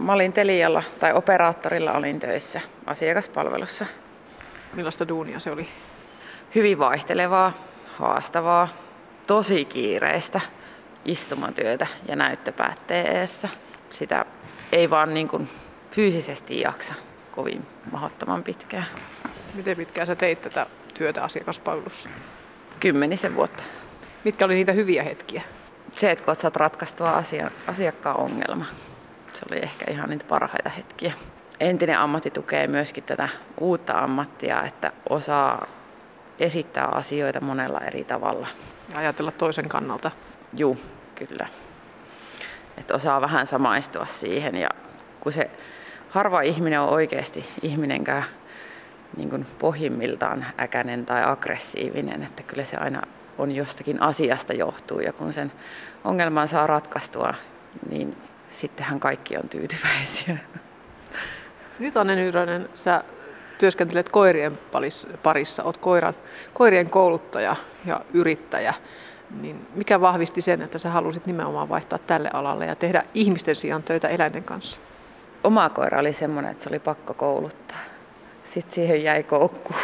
Mä olin Telialla tai operaattorilla olin töissä asiakaspalvelussa. Millaista duunia se oli? Hyvin vaihtelevaa, haastavaa, tosi kiireistä istumatyötä ja näyttöpäätteen eessä. Sitä ei vaan niin kuin fyysisesti jaksa kovin mahdottoman pitkään. Miten pitkään sä teit tätä työtä asiakaspalvelussa? 10 vuotta. Mitkä oli niitä hyviä hetkiä? Se, että kun saat ratkaistua asiakkaan ongelma, se oli ehkä ihan niitä parhaita hetkiä. Entinen ammatti tukee myöskin tätä uutta ammattia, että osaa esittää asioita monella eri tavalla. Ja ajatella toisen kannalta. Juu, kyllä. Että osaa vähän samaistua siihen. Ja kun se harva ihminen on oikeasti ihminenkään niin kuin pohjimmiltaan äkäinen tai aggressiivinen, että kyllä se aina on jostakin asiasta johtuu. Ja kun sen ongelman saa ratkaistua, niin sittenhän kaikki on tyytyväisiä. Nyt Anne Nyrönen, sä työskentelet koirien parissa, oot koirien kouluttaja ja yrittäjä. Niin mikä vahvisti sen, että sä halusit nimenomaan vaihtaa tälle alalle ja tehdä ihmisten sijaan töitä eläinten kanssa? Oma koira oli semmoinen, että se oli pakko kouluttaa. Sitten siihen jäi koukku.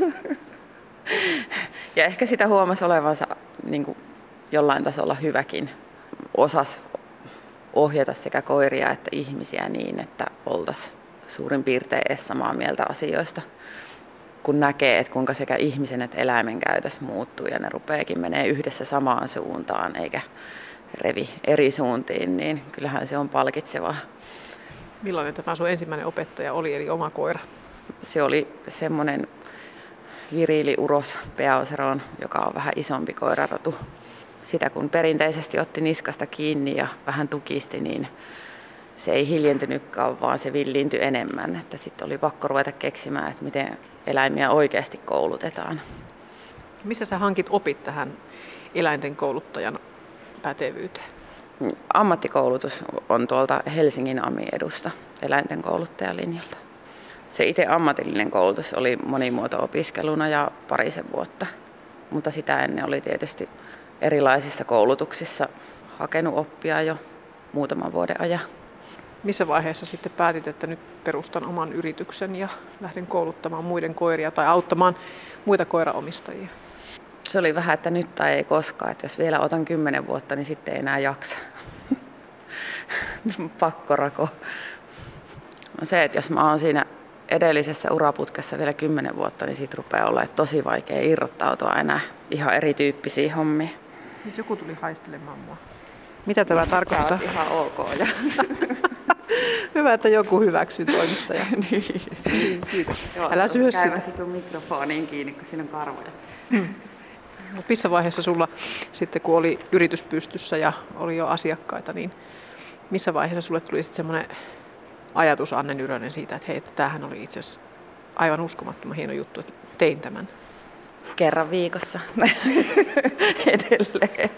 Ja ehkä sitä huomasi olevansa niin kuin jollain tasolla hyväkin. Osasi ohjata sekä koiria että ihmisiä niin, että oltaisiin suurin piirtein edes samaa mieltä asioista. Kun näkee, että kuinka sekä ihmisen että eläimen käytös muuttuu ja ne rupeekin menee yhdessä samaan suuntaan eikä revi eri suuntiin, niin kyllähän se on palkitsevaa. Millainen tämä sun ensimmäinen opettaja oli, eli oma koira? Se oli semmoinen viriili uros Beauceron, joka on vähän isompi koirarotu. Sitä kun perinteisesti otti niskasta kiinni ja vähän tukisti, niin se ei hiljentynytkään, vaan se villiintyi enemmän. Että sitten oli pakko ruveta keksimään, että miten eläimiä oikeasti koulutetaan. Missä sä hankit opit tähän eläinten kouluttajan pätevyyteen? Ammattikoulutus on tuolta Helsingin AMI-edusta, eläinten kouluttajalinjalta. Se itse ammatillinen koulutus oli monimuoto-opiskeluna ja 2 vuotta, mutta sitä ennen oli tietysti erilaisissa koulutuksissa hakenut oppia jo muutaman vuoden ajan. Missä vaiheessa sitten päätit, että nyt perustan oman yrityksen ja lähden kouluttamaan muiden koiria tai auttamaan muita koiraomistajia? Se oli vähän, että nyt tai ei koskaan. Että jos vielä otan 10 vuotta, niin sitten ei enää jaksa. Pakkorako. No se, että jos mä oon siinä edellisessä uraputkessa vielä 10 vuotta, niin siitä rupeaa olla tosi vaikea irrottautua enää ihan erityyppisiä hommia. Nyt joku tuli haistelemaan mua. Mitä tämä tarkoittaa? Sä oot ihan ok. Ja... Hyvä, että joku hyväksyy toimittaja. Niin, kiitos. Joo, älä syö sitä. Käymässä sun mikrofoniin kiinni, kun siinä on karvoja. Missä vaiheessa sulla sitten, kun oli yritys pystyssä ja oli jo asiakkaita, niin missä vaiheessa sulle tuli sitten semmoinen ajatus, Anne Nyrönen, siitä, että hei, että tämähän oli itse asiassa aivan uskomattoman hieno juttu, että tein tämän? Kerran viikossa edelleen.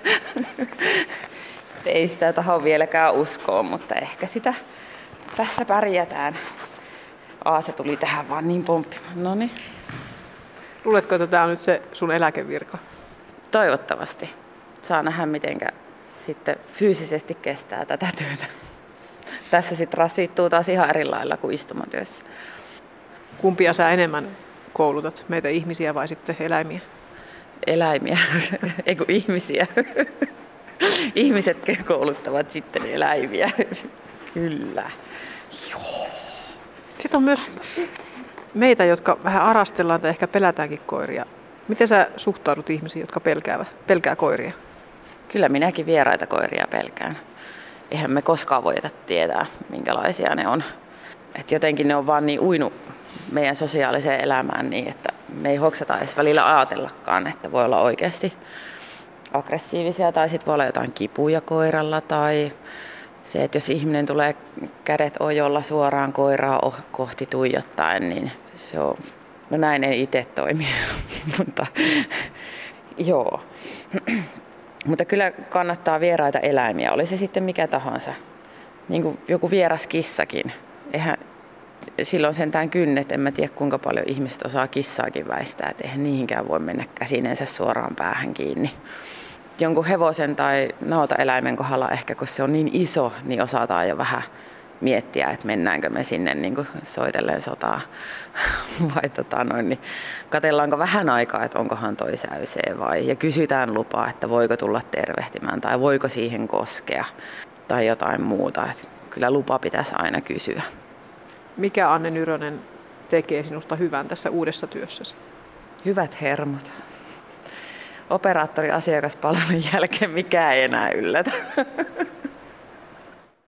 Ei sitä taho vieläkään uskoa, mutta ehkä sitä tässä pärjätään. Se tuli tähän vaan niin pomppimaan. Noniin. Luuletko, että tämä on nyt se sun eläkevirka? Toivottavasti. Saa nähdä, mitenkä sitten fyysisesti kestää tätä työtä. Tässä sitten rasittuu taas ihan eri lailla kuin istumatyössä. Kumpia sä enemmän koulutat? Meitä ihmisiä vai sitten eläimiä? Eläimiä, ei kun ihmisiä. Ihmiset kouluttavat sitten eläimiä. Kyllä. Joo. Sitten on myös meitä, jotka vähän arastellaan tai ehkä pelätäänkin koiria. Miten sä suhtaudut ihmisiin, jotka pelkää koiria? Kyllä minäkin vieraita koiria pelkään. Eihän me koskaan voida tietää, minkälaisia ne on. Et jotenkin ne on vaan niin uinut meidän sosiaaliseen elämään niin, että me ei hoksata edes välillä ajatellakaan, että voi olla oikeasti aggressiivisia tai sitten voi olla jotain kipuja koiralla tai se, että jos ihminen tulee kädet ojolla suoraan koiraa kohti tuijottaen, niin se on, no näin ei itse toimi, mutta joo. Mutta kyllä kannattaa vieraita eläimiä, oli se sitten mikä tahansa. Niin kuin joku vieras kissakin. Eihän silloin sentään kynnet, en mä tiedä kuinka paljon ihmiset osaa kissaakin väistää, että eihän niihinkään voi mennä käsinensä suoraan päähän kiinni. Jonkun hevosen tai nautaeläimen kohdalla ehkä, kun se on niin iso, niin osataan jo vähän miettiä, että mennäänkö me sinne niin kuin soitellen sotaa vai niin katsellaanko vähän aikaa, että onkohan toi säysee vai, ja kysytään lupaa, että voiko tulla tervehtimään tai voiko siihen koskea tai jotain muuta. Että kyllä lupa pitäisi aina kysyä. Mikä, Anne Nyrönen, tekee sinusta hyvän tässä uudessa työssäsi? Hyvät hermot. Operaattori asiakaspalvelun jälkeen mikään ei enää yllätä.